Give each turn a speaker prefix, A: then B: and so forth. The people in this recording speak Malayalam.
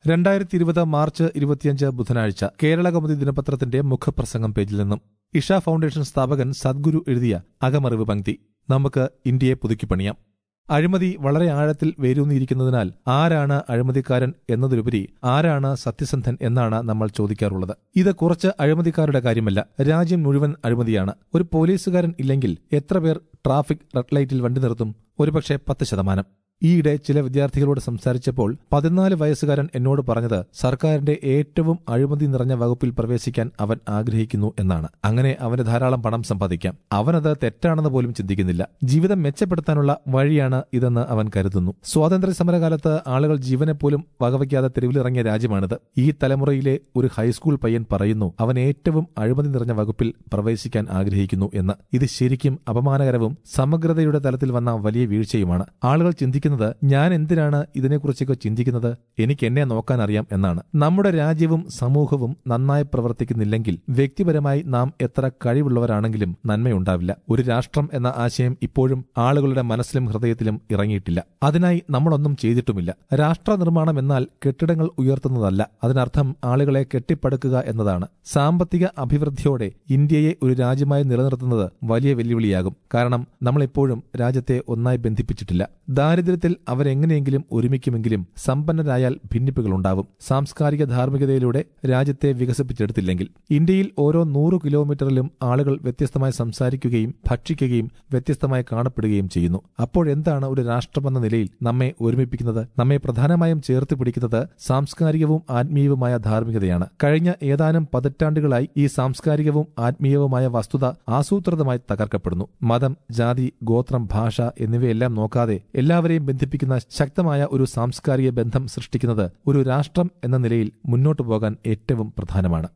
A: 2020 മാർച്ച് 25 ബുധനാഴ്ച കേരളകൗമുദി ദിനപത്രത്തിന്റെ മുഖപ്രസംഗം പേജിൽ നിന്നും ഇഷ ഫൗണ്ടേഷൻ സ്ഥാപകൻ സദ്ഗുരു എഴുതിയ അകമറിവ് പങ്ക്തി. നമുക്ക് ഇന്ത്യയെ പുതുക്കിപ്പണിയാം. അഴിമതി വളരെ ആഴത്തിൽ വേരൂന്നിയിരിക്കുന്നതിനാൽ ആരാണ് അഴിമതിക്കാരൻ എന്നതിലുപരി ആരാണ് സത്യസന്ധൻ എന്നാണ് നമ്മൾ ചോദിക്കാറുള്ളത്. ഇത് കുറച്ച് അഴിമതിക്കാരുടെ കാര്യമല്ല, രാജ്യം മുഴുവൻ അഴിമതിയാണ്. ഒരു പോലീസുകാരൻ ഇല്ലെങ്കിൽ എത്ര പേർ ട്രാഫിക് റെഡ് ലൈറ്റിൽ വണ്ടി നിർത്തും? ഒരുപക്ഷെ 10%. ഈയിടെ ചില വിദ്യാർത്ഥികളോട് സംസാരിച്ചപ്പോൾ 14 വയസ്സുകാരൻ എന്നോട് പറഞ്ഞത് സർക്കാരിന്റെ ഏറ്റവും അഴിമതി നിറഞ്ഞ വകുപ്പിൽ പ്രവേശിക്കാൻ അവൻ ആഗ്രഹിക്കുന്നു എന്നാണ്. അങ്ങനെ അവന് ധാരാളം പണം സമ്പാദിക്കാം. അവനത് തെറ്റാണെന്ന് പോലും ചിന്തിക്കുന്നില്ല. ജീവിതം മെച്ചപ്പെടുത്താനുള്ള വഴിയാണ് ഇതെന്ന് അവൻ കരുതുന്നു. സ്വാതന്ത്ര്യ സമരകാലത്ത് ആളുകൾ ജീവനെപ്പോലും വകവയ്ക്കാതെ തെരുവിലിറങ്ങിയ രാജ്യമാണിത്. ഈ തലമുറയിലെ ഒരു ഹൈസ്കൂൾ പയ്യൻ പറയുന്നു അവൻ ഏറ്റവും അഴിമതി നിറഞ്ഞ വകുപ്പിൽ പ്രവേശിക്കാൻ ആഗ്രഹിക്കുന്നു എന്ന്. ഇത് ശരിക്കും അപമാനകരവും സമഗ്രതയുടെ തലത്തിൽ വന്ന വലിയ വീഴ്ചയുമാണ്. ആളുകൾ ചിന്തിക്കുന്നത് ഞാൻ എന്തിനാണ് ഇതിനെക്കുറിച്ചൊക്കെ ചിന്തിക്കുന്നത്, എനിക്ക് എന്നെ നോക്കാൻ അറിയാം എന്നാണ്. നമ്മുടെ രാജ്യവും സമൂഹവും നന്നായി പ്രവർത്തിക്കുന്നില്ലെങ്കിൽ വ്യക്തിപരമായി നാം എത്ര കഴിവുള്ളവരാണെങ്കിലും നന്മയുണ്ടാവില്ല. ഒരു രാഷ്ട്രം എന്ന ആശയം ഇപ്പോഴും ആളുകളുടെ മനസ്സിലും ഹൃദയത്തിലും ഇറങ്ങിയിട്ടില്ല. അതിനായി നമ്മളൊന്നും ചെയ്തിട്ടുമില്ല. രാഷ്ട്ര നിർമ്മാണം എന്നാൽ കെട്ടിടങ്ങൾ ഉയർത്തുന്നതല്ല. അതിനർത്ഥം ആളുകളെ കെട്ടിപ്പടുക്കുക എന്നതാണ്. സാമ്പത്തിക അഭിവൃദ്ധിയോടെ ഇന്ത്യയെ ഒരു രാജ്യമായി നിലനിർത്തുന്നത് വലിയ വെല്ലുവിളിയാകും. കാരണം നമ്മളിപ്പോഴും രാജ്യത്തെ ഒന്നായി ബന്ധിപ്പിച്ചിട്ടില്ല. ദാരിദ്ര്യത്തിൽ അവരെങ്ങനെയെങ്കിലും ഒരുമിക്കുമെങ്കിലും സമ്പന്നരായാൽ ഭിന്നിപ്പുകളുണ്ടാവും. സാംസ്കാരിക ധാർമ്മികതയിലൂടെ രാജ്യത്തെ വികസിപ്പിച്ചെടുത്തില്ലെങ്കിൽ. ഇന്ത്യയിൽ ഓരോ 100 കിലോമീറ്ററിലും ആളുകൾ വ്യത്യസ്തമായി സംസാരിക്കുകയും ഭക്ഷിക്കുകയും വ്യത്യസ്തമായി കാണപ്പെടുകയും ചെയ്യുന്നു. അപ്പോഴെന്താണ് ഒരു രാഷ്ട്രമെന്ന നിലയിൽ നമ്മെ ഒരുമിപ്പിക്കുന്നത്? നമ്മെ പ്രധാനമായും ചേർത്ത് പിടിക്കുന്നത് സാംസ്കാരികവും ആത്മീയവുമായ ധാർമ്മികതയാണ്. കഴിഞ്ഞ ഏതാനും പതിറ്റാണ്ടുകളായി ഈ സാംസ്കാരികവും ആത്മീയവുമായ വസ്തുത ആസൂത്രിതമായി തകർക്കപ്പെടുന്നു. മതം, ജാതി, ഗോത്രം, ഭാഷ എന്നിവയെല്ലാം നോക്കാതെ എല്ലാവരെയും ബന്ധിപ്പിക്കുന്ന ശക്തമായ ഒരു സാംസ്കാരിക ബന്ധം സൃഷ്ടിക്കുന്നത് ഒരു രാഷ്ട്രം എന്ന നിലയിൽ മുന്നോട്ടു പോകാൻ ഏറ്റവും പ്രധാനമാണ്.